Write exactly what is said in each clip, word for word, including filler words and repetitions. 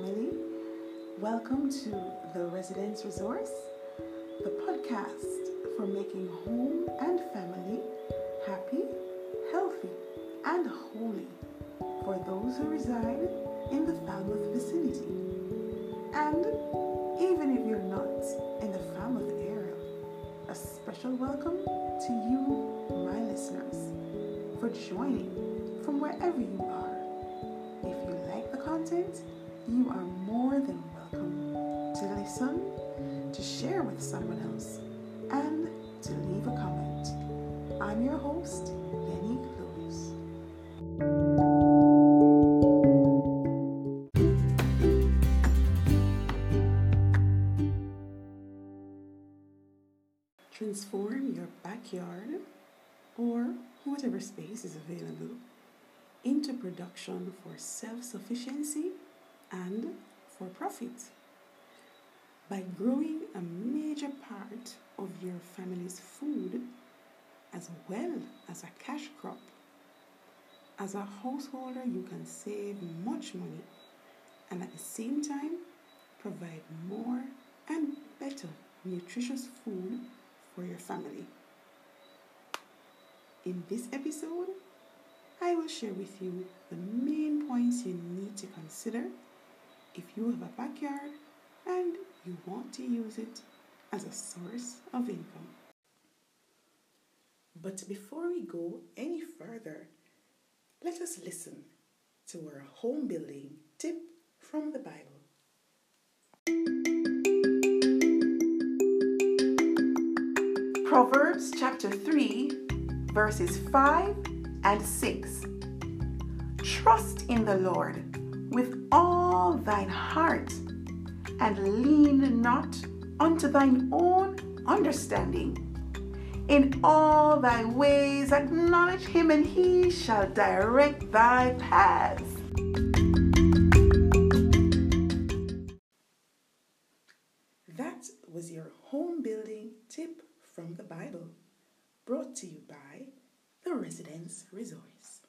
family. Welcome to the Residence Resource, the podcast for making home and family happy, healthy, and holy for those who reside in the Falmouth vicinity. And even if you're not in the Falmouth area, a special welcome to you, my listeners, for joining from wherever you are. If you like the content, you are more than welcome to listen, to share with someone else, and to leave a comment. I'm your host, Yannick Lewis. Transform your backyard or whatever space is available into production for self-sufficiency and for profit. By growing a major part of your family's food as well as a cash crop, as a householder you can save much money and at the same time provide more and better nutritious food for your family. In this episode, I will share with you the main points you need to consider if you have a backyard and you want to use it as a source of income. But before we go any further, let us listen to our home building tip from the Bible. Proverbs chapter three, verses five and six. Trust in the Lord with all thine heart, and lean not unto thine own understanding. In all thy ways acknowledge him, and he shall direct thy paths. That was your home building tip from the Bible, brought to you by the Residence Resource.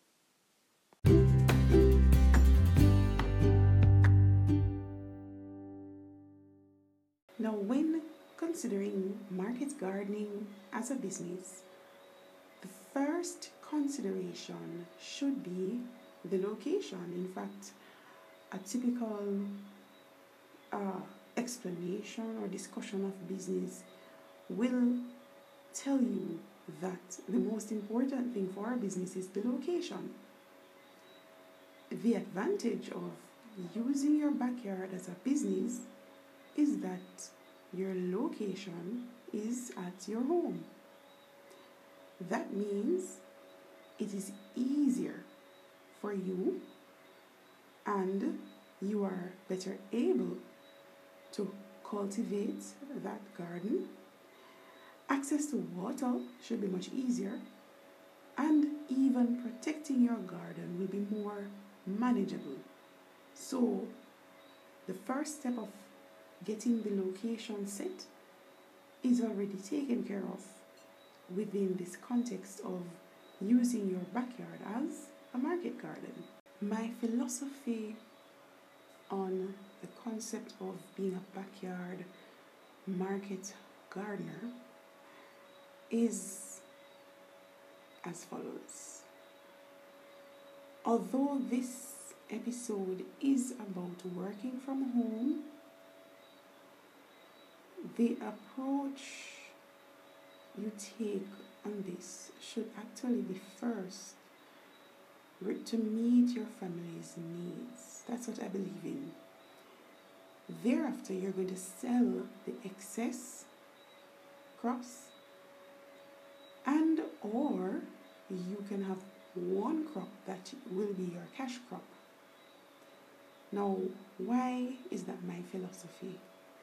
Now, when considering market gardening as a business, the first consideration should be the location. In fact, a typical uh, explanation or discussion of business will tell you that the most important thing for our business is the location. The advantage of using your backyard as a business is that your location is at your home. That means it is easier for you, and you are better able to cultivate that garden. Access to water should be much easier, and even protecting your garden will be more manageable. So the first step of getting the location set is already taken care of within this context of using your backyard as a market garden. My philosophy on the concept of being a backyard market gardener is as follows. Although this episode is about working from home, the approach you take on this should actually be first to meet your family's needs. That's what I believe in. Thereafter, you're going to sell the excess crops, and or you can have one crop that will be your cash crop. Now, why is that my philosophy?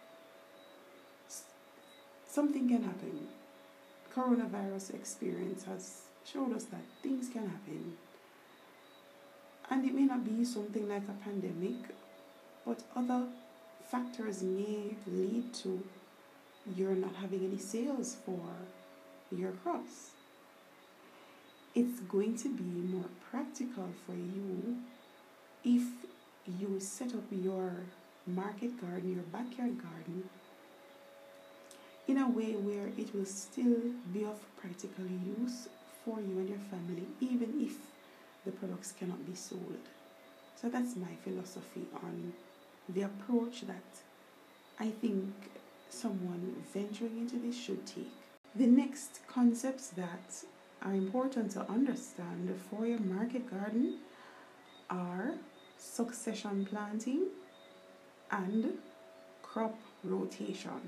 Something can happen. Coronavirus experience has showed us that things can happen. And it may not be something like a pandemic, but other factors may lead to you're not having any sales for your crops. It's going to be more practical for you if you set up your market garden, your backyard garden, in a way where it will still be of practical use for you and your family, even if the products cannot be sold. So that's my philosophy on the approach that I think someone venturing into this should take. The next concepts that are important to understand for your market garden are succession planting and crop rotation.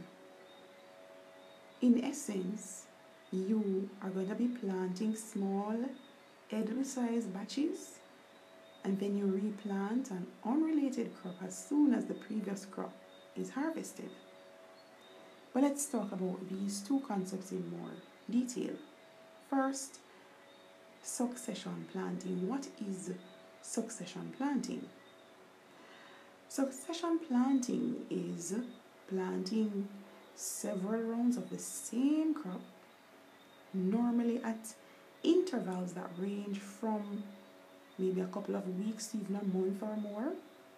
In essence, you are going to be planting small edible-sized batches, and then you replant an unrelated crop as soon as the previous crop is harvested. But let's talk about these two concepts in more detail. First, succession planting. What is succession planting? Succession planting is planting several rounds of the same crop, normally at intervals that range from maybe a couple of weeks to even a month or more.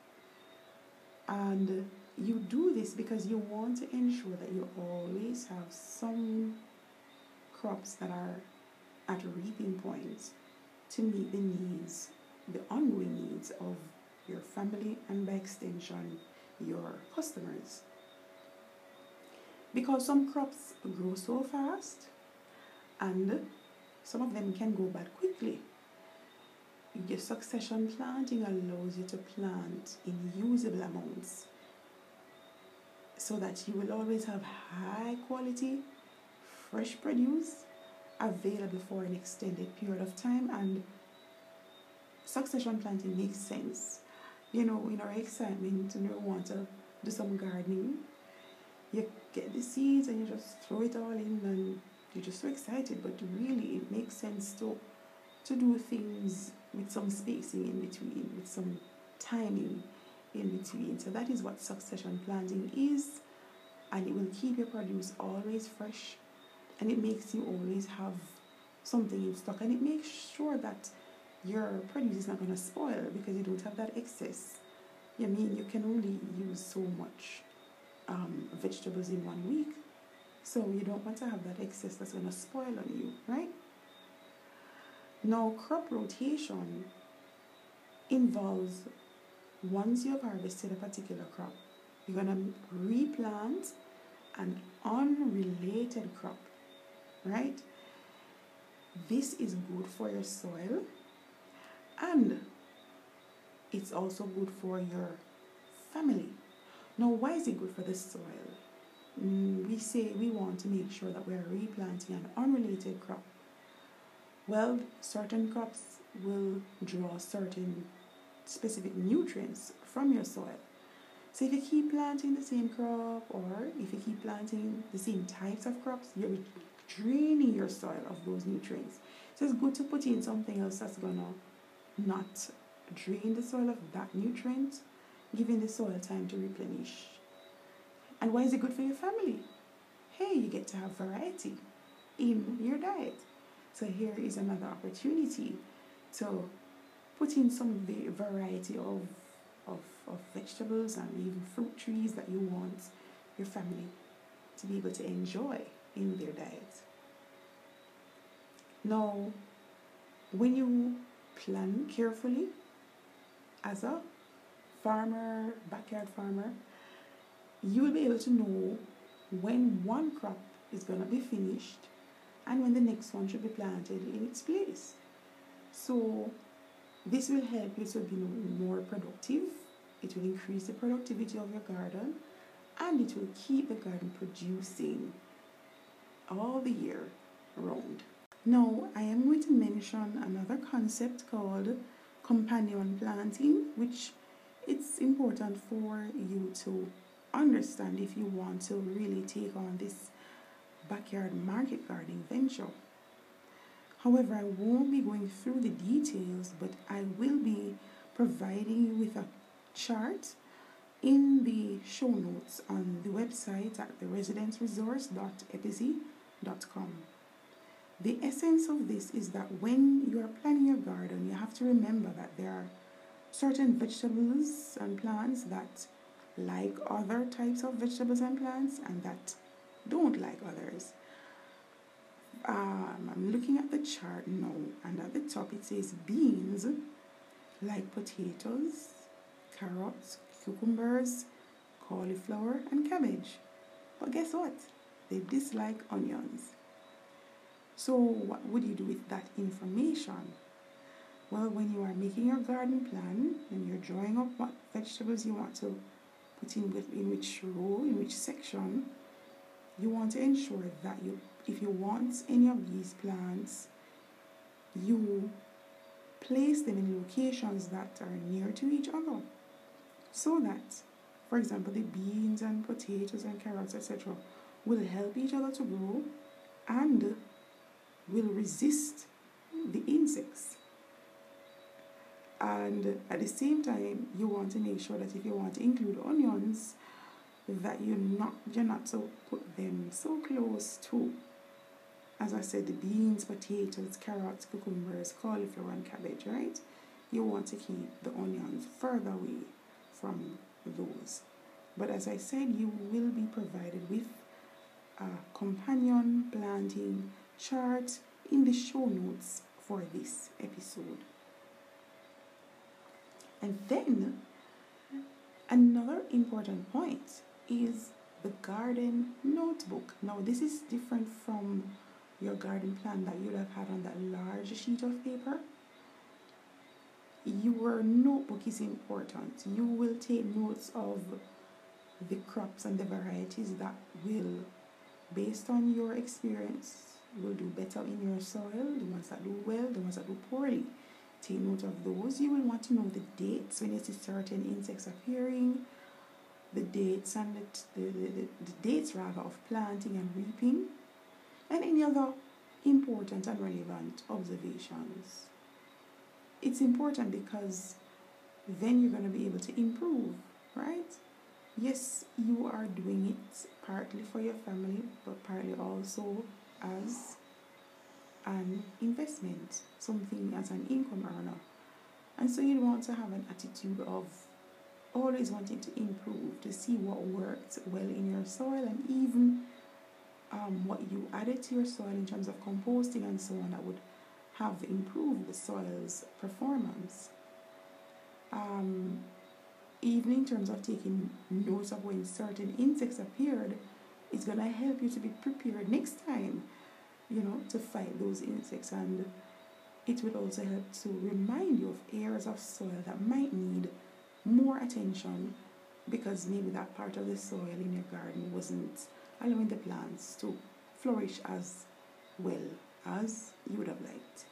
And you do this because you want to ensure that you always have some crops that are at reaping points to meet the needs, the ongoing needs of your family and by extension your customers. Because some crops grow so fast and some of them can go bad quickly, your succession planting allows you to plant in usable amounts so that you will always have high quality, fresh produce available for an extended period of time. And succession planting makes sense. You know, in our excitement and we want to do some gardening, you get the seeds and you just throw it all in and you're just so excited. But really it makes sense to to do things with some spacing in between, with some timing in between. So that is what succession planting is, and it will keep your produce always fresh, and it makes you always have something in stock, and it makes sure that your produce is not going to spoil because you don't have that excess. I mean, you can only use so much um, vegetables in one week, so you don't want to have that excess that's going to spoil on you, right? Now, crop rotation involves, once you have harvested a particular crop, you're going to replant an unrelated crop, right? This is good for your soil, and it's also good for your family. Now, why is it good for the soil? Mm, we say we want to make sure that we're replanting an unrelated crop. Well, certain crops will draw certain specific nutrients from your soil. So if you keep planting the same crop, or if you keep planting the same types of crops, you're draining your soil of those nutrients. So it's good to put in something else that's gonna not drain the soil of that nutrient, giving the soil time to replenish. And why is it good for your family? Hey, you get to have variety in your diet. So here is another opportunity to put in some variety of, of, of vegetables and even fruit trees that you want your family to be able to enjoy in their diet. Now, when you plan carefully as a farmer, backyard farmer, you will be able to know when one crop is going to be finished and when the next one should be planted in its place. So this will help you to be more productive. It will increase the productivity of your garden, and it will keep the garden producing all the year round. Now, I am going to mention another concept called companion planting, which it's important for you to understand if you want to really take on this backyard market gardening venture. However, I won't be going through the details, but I will be providing you with a chart in the show notes on the website at the residence resource dot epizy dot com. The essence of this is that when you are planning your garden, you have to remember that there are certain vegetables and plants that like other types of vegetables and plants and that don't like others. Um, I'm looking at the chart now, and at the top it says beans like potatoes, carrots, cucumbers, cauliflower, and cabbage. But guess what? They dislike onions. So, what would you do with that information? Well, when you are making your garden plan and you're drawing up what vegetables you want to put in, with, in which row, in which section, you want to ensure that you, if you want any of these plants, you place them in locations that are near to each other. So that, for example, the beans and potatoes and carrots, et cetera, will help each other to grow and will resist the insects. And at the same time, you want to make sure that if you want to include onions, that you're not you're not to put them so close to, as I said, the beans, potatoes, carrots, cucumbers, cauliflower, and cabbage, right? You want to keep the onions further away from those. But as I said, you will be provided with a companion planting chart in the show notes for this episode. And then another important point is the garden notebook. Now this is different from your garden plan that you'd have had on that large sheet of paper. Your notebook is important. You will take notes of the crops and the varieties that will, based on your experience, will do better in your soil, the ones that do well, the ones that do poorly. Take note of those. You will want to know the dates when you see certain insects appearing, the dates and the, the, the, the dates rather of planting and reaping, and any other important and relevant observations. It's important because then you're going to be able to improve, right? Yes, you are doing it partly for your family, but partly also as an investment, something as an income earner. And so you want to have an attitude of always wanting to improve, to see what worked well in your soil, and even um, what you added to your soil in terms of composting and so on that would have improved the soil's performance. Um, even in terms of taking notes of when certain insects appeared, it's going to help you to be prepared next time, you know, to fight those insects. And it will also help to remind you of areas of soil that might need more attention because maybe that part of the soil in your garden wasn't allowing the plants to flourish as well as you would have liked.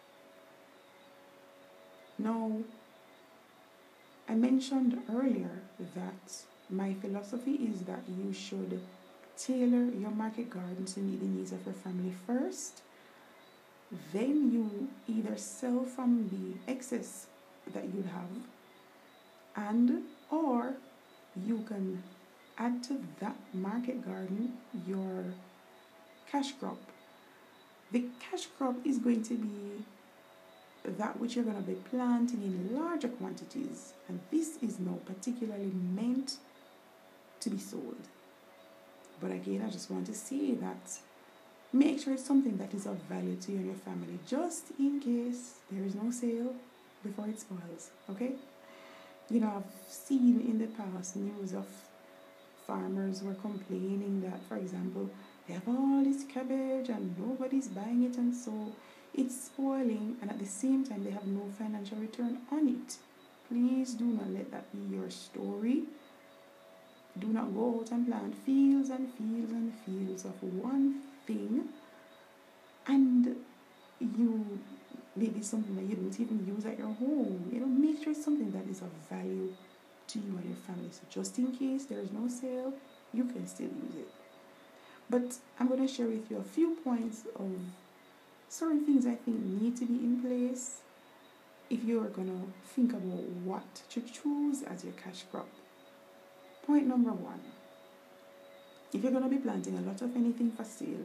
Now, I mentioned earlier that my philosophy is that you should tailor your market garden to meet the needs of your family first. Then you either sell from the excess that you have, and or you can add to that market garden your cash crop. The cash crop is going to be that which you're going to be planting in larger quantities, and this is now particularly meant to be sold. But again, I just want to say that make sure it's something that is of value to you and your family, just in case there is no sale before it spoils, okay? You know, I've seen in the past news of farmers who are complaining that, for example, they have all this cabbage and nobody's buying it, and so it's spoiling, and at the same time they have no financial return on it. Please do not let that be your story. Do not go out and plant fields and fields and fields of one thing, and you maybe something that you don't even use at your home. You know, make sure it's something that is of value to you and your family. So just in case there is no sale, you can still use it. But I'm going to share with you a few points of certain things I think need to be in place if you are going to think about what to choose as your cash crop. Point number one, if you're going to be planting a lot of anything for sale,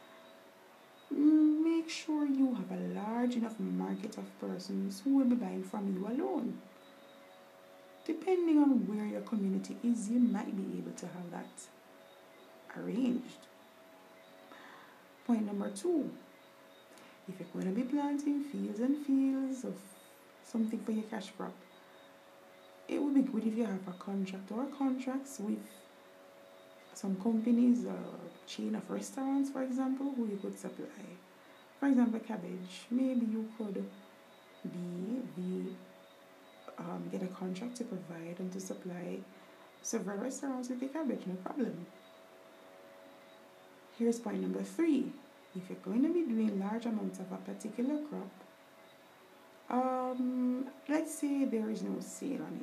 make sure you have a large enough market of persons who will be buying from you alone. depending on where your community is, you might be able to have that arranged. Point number two, if you're going to be planting fields and fields of something for your cash crop, it would be good if you have a contract or contracts with some companies, a chain of restaurants, for example, who you could supply. For example, cabbage. Maybe you could be the um, get a contract to provide and to supply several restaurants with the cabbage, no problem. Here's point number three. If you're going to be doing large amounts of a particular crop, um, let's say there is no sale on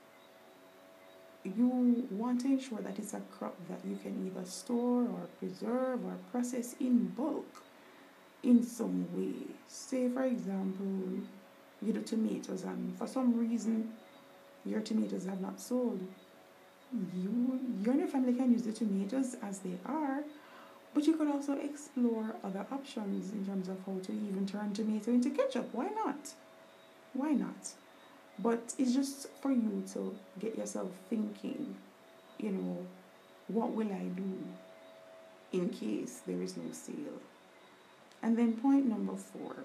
it. You want to ensure that it's a crop that you can either store or preserve or process in bulk in some way. Say, for example, you do tomatoes and for some reason your tomatoes have not sold. You, you and your family can use the tomatoes as they are, but you could also explore other options in terms of how to even turn tomato into ketchup. Why not? Why not? But it's just for you to get yourself thinking, you know, what will I do in case there is no sale? And then point number four,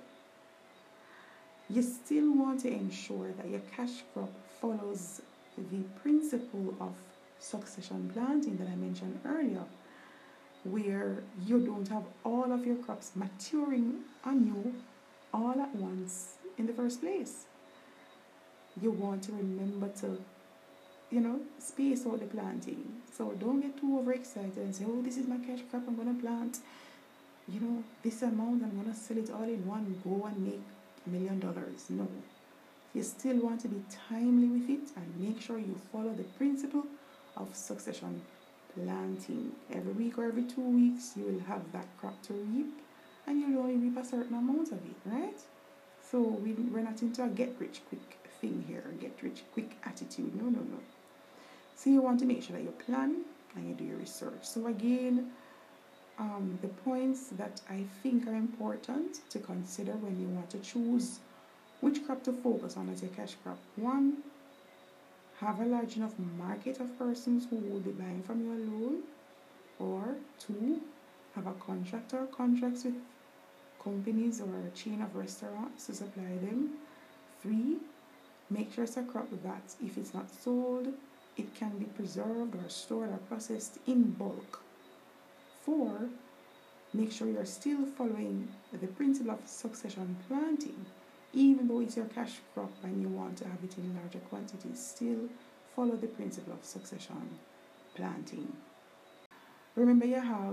you still want to ensure that your cash crop follows the principle of succession planting that I mentioned earlier, where you don't have all of your crops maturing on you all at once in the first place. You want to remember to, you know, space out the planting. So don't get too overexcited and say, oh, this is my cash crop, I'm going to plant, you know, this amount, I'm going to sell it all in one go and make a million dollars. No. You still want to be timely with it and make sure you follow the principle of succession planting. Every week or every two weeks, you will have that crop to reap, and you'll only reap a certain amount of it, right? So we, we're not into a get-rich-quick thing here, get-rich-quick attitude. No, no, no. So you want to make sure that you plan and you do your research. So again, um, the points that I think are important to consider when you want to choose which crop to focus on as your cash crop. One, have a large enough market of persons who will be buying from you alone. Or two, have a contract or contracts with companies or a chain of restaurants to supply them. Three, make sure it's a crop that if it's not sold, it can be preserved or stored or processed in bulk. Four, make sure you're still following the principle of succession planting. Even though it's your cash crop and you want to have it in larger quantities, still follow the principle of succession planting. Remember, you have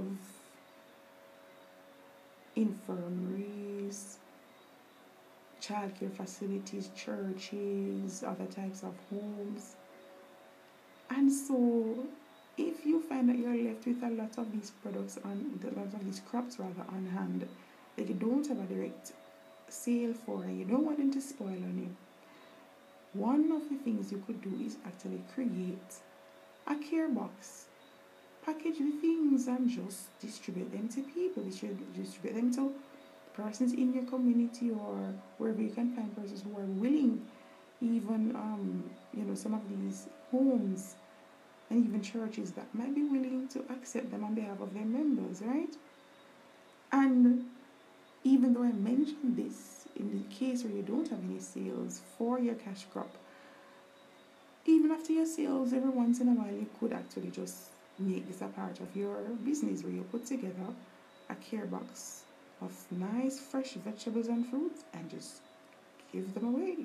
infirmaries, childcare facilities, churches, other types of homes. And so if you find that you're left with a lot of these products on a lot of these crops rather on hand that you don't have a direct sale for and you don't want them to spoil on you, one of the things you could do is actually create a care box. Package the things and just distribute them to people. Distribute them to persons in your community or wherever you can find persons who are willing, even um, you know, some of these homes and even churches that might be willing to accept them on behalf of their members, right? And even though I mentioned this in the case where you don't have any sales for your cash crop, even after your sales, every once in a while you could actually just make this a part of your business where you put together a care box of nice fresh vegetables and fruits and just give them away.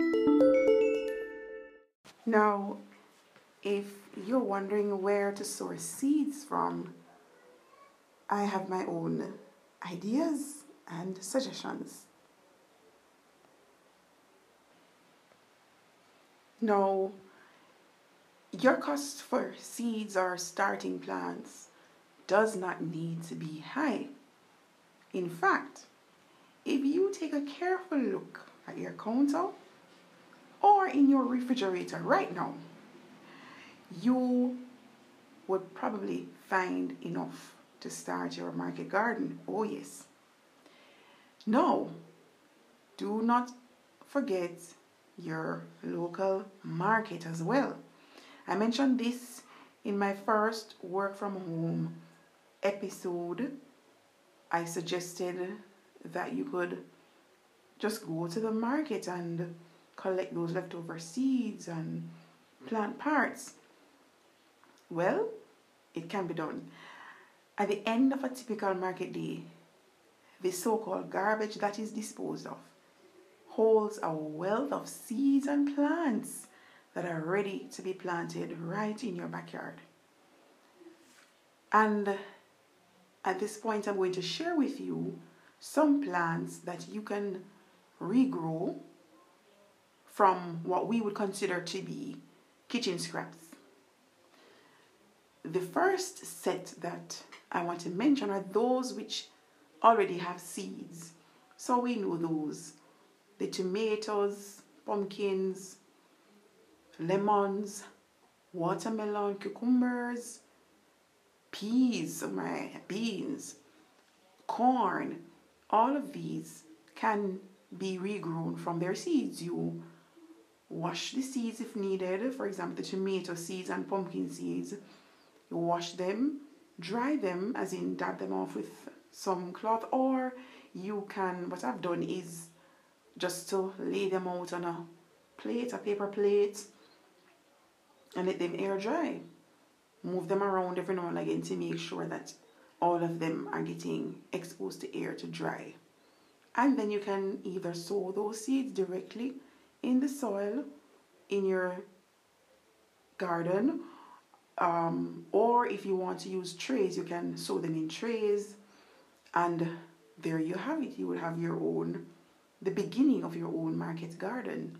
Now, if you're wondering where to source seeds from, I have my own ideas and suggestions. Now, your cost for seeds or starting plants does not need to be high. In fact, if you take a careful look at your counter or in your refrigerator right now, you would probably find enough to start your market garden. Oh yes. Now, do not forget your local market as well. I mentioned this in my first work from home episode. I suggested that you could just go to the market and collect those leftover seeds and plant parts. Well, it can be done. At the end of a typical market day, the so-called garbage that is disposed of holds a wealth of seeds and plants that are ready to be planted right in your backyard. And at this point, I'm going to share with you some plants that you can regrow from what we would consider to be kitchen scraps. The first set that I want to mention are those which already have seeds. So we know those. The tomatoes, pumpkins, lemons, watermelon, cucumbers, peas, my beans, corn. All of these can be regrown from their seeds. You wash the seeds if needed. For example, the tomato seeds and pumpkin seeds. You wash them, dry them, as in dab them off with some cloth, or you can, what I've done is just to lay them out on a plate, a paper plate, and let them air dry. Move them around every now and again to make sure that all of them are getting exposed to air to dry. And then you can either sow those seeds directly in the soil in your garden, um, or if you want to use trays, you can sow them in trays, and there you have it. You will have your own, the beginning of your own market garden.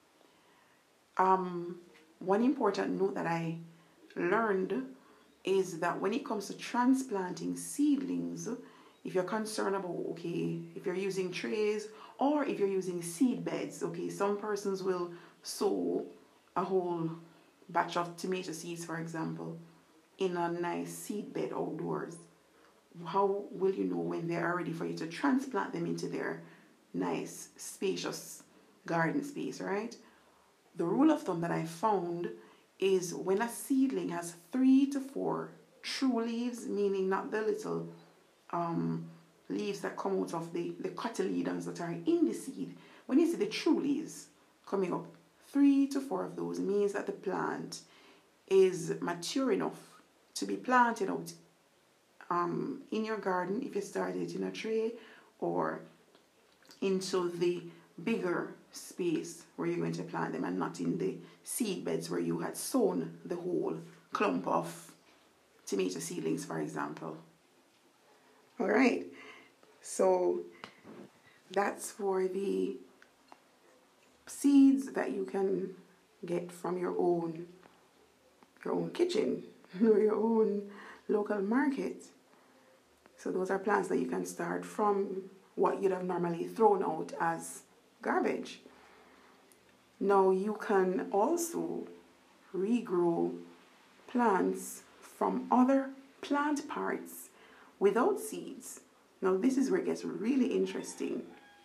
Um, one important note that I learned is that when it comes to transplanting seedlings, if you're concerned about, okay, if you're using trays or if you're using seed beds, okay, some persons will sow a whole batch of tomato seeds, for example, in a nice seed bed outdoors. How will you know when they are ready for you to transplant them into their nice, spacious garden space, right? The rule of thumb that I found is when a seedling has three to four true leaves, meaning not the little um, leaves that come out of the, the cotyledons that are in the seed. When you see the true leaves coming up, three to four of those means that the plant is mature enough to be planted out um, in your garden if you start it in a tray, or into the bigger space where you're going to plant them, and not in the seed beds where you had sown the whole clump of tomato seedlings, for example. All right, so that's for the seeds that you can get from your own your own kitchen or your own local market. So those are plants that you can start from what you'd have normally thrown out as garbage. Now you can also regrow plants from other plant parts without seeds. Now this is where it gets really interesting.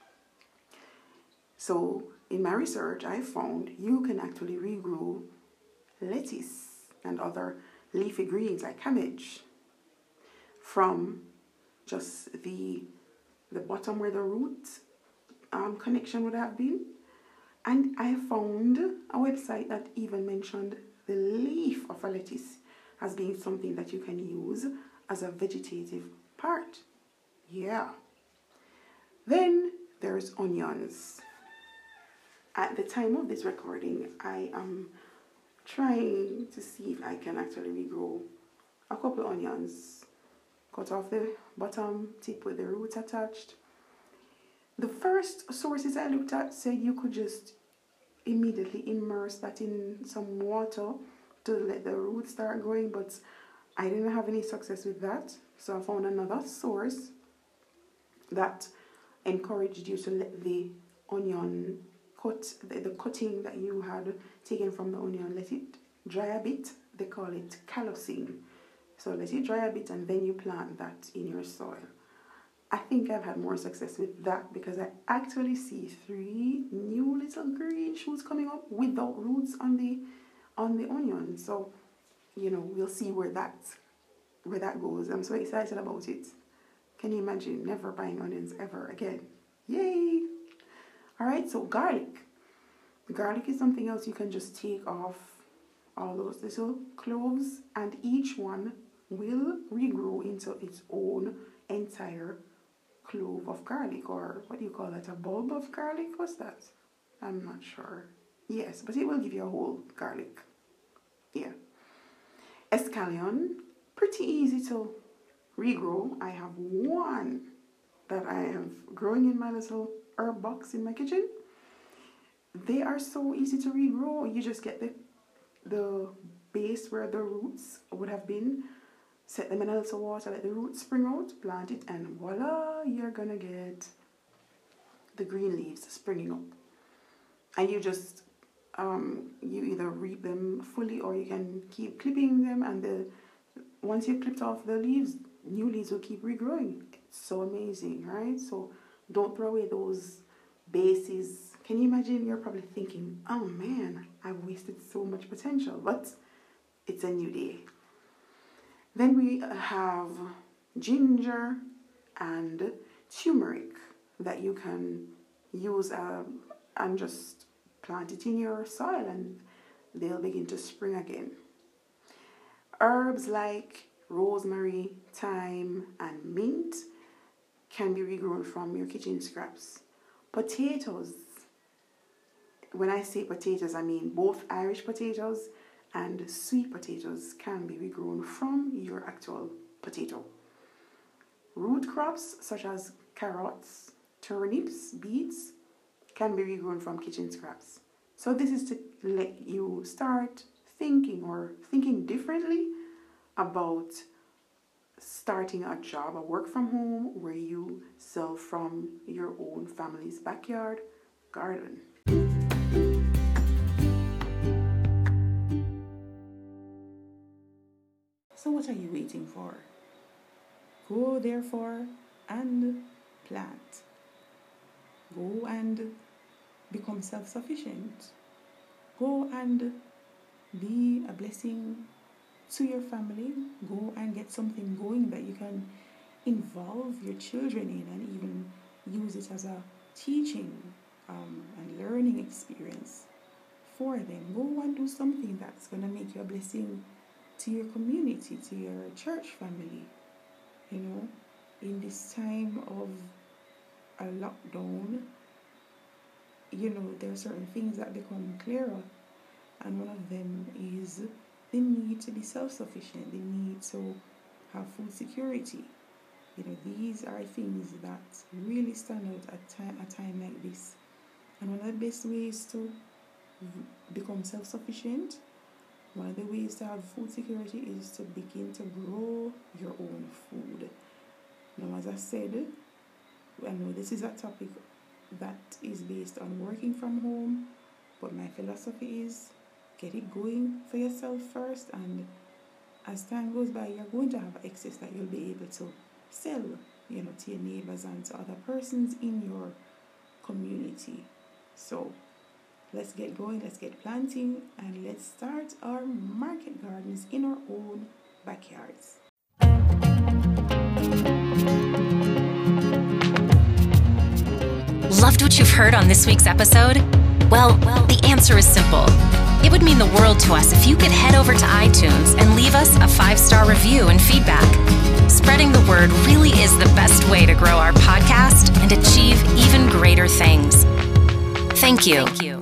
So in my research, I found you can actually regrow lettuce and other leafy greens like cabbage from just the the bottom where the root um, connection would have been. And I found a website that even mentioned the leaf of a lettuce as being something that you can use as a vegetative part. Yeah. Then there's onions. At the time of this recording, I am trying to see if I can actually regrow a couple of onions. Cut off the bottom tip with the roots attached. The first sources I looked at said you could just immediately immerse that in some water to let the roots start growing, but I didn't have any success with that. So I found another source that encouraged you to let the onion cut, the, the cutting that you had taken from the onion, let it dry a bit. They call it callousing. So let it dry a bit and then you plant that in your soil. I think I've had more success with that because I actually see three new little green shoots coming up without roots on the on the onion. So, you know, we'll see where that where that goes. I'm so excited about it. Can you imagine never buying onions ever again? Yay! All right, so garlic. Garlic is something else you can just take off all those little cloves, and each one will regrow into its own entire clove of garlic, or what do you call that, a bulb of garlic? What's that? I'm not sure. Yes, but it will give you a whole garlic. Yeah. Escallion, pretty easy to regrow. I have one that I have growing in my little herb box in my kitchen. They are so easy to regrow. You just get the the base where the roots would have been, set them in a little water, let the roots spring out, plant it, and voila, you're gonna get the green leaves springing up. And you just um you either reap them fully, or you can keep clipping them, and the once you've clipped off the leaves, new leaves will keep regrowing. It's so amazing, right? So don't throw away those bases. Can you imagine? You're probably thinking, oh man, I've wasted so much potential, but it's a new day. Then we have ginger and turmeric that you can use um, and just plant it in your soil, and they'll begin to spring again. Herbs like rosemary, thyme, and mint can be regrown from your kitchen scraps. Potatoes. When I say potatoes, I mean both Irish potatoes and sweet potatoes can be regrown from your actual potato. Root crops such as carrots, turnips, beets can be regrown from kitchen scraps. So this is to let you start thinking or thinking differently about starting a job, a work from home, where you sell from your own family's backyard garden. So what are you waiting for? Go therefore and plant. Go and become self-sufficient. Go and be a blessing to your family. Go and get something going that you can involve your children in, and even use it as a teaching um, and learning experience for them. Go and do something that's going to make you a blessing to your community, to your church family. You know, in this time of a lockdown, you know, there are certain things that become clearer, and one of them is the need to be self-sufficient, the need to have food security. You know, these are things that really stand out at time, a time like this. And one of the best ways to become self-sufficient, one of the ways to have food security, is to begin to grow your own food. Now, as I said, I know this is a topic that is based on working from home, but my philosophy is get it going for yourself first, and as time goes by, you're going to have excess that you'll be able to sell, you know, to your neighbors and to other persons in your community. So let's get going, let's get planting, and let's start our market gardens in our own backyards. Loved what you've heard on this week's episode? Well, well, the answer is simple. It would mean the world to us if you could head over to iTunes and leave us a five-star review and feedback. Spreading the word really is the best way to grow our podcast and achieve even greater things. Thank you. Thank you.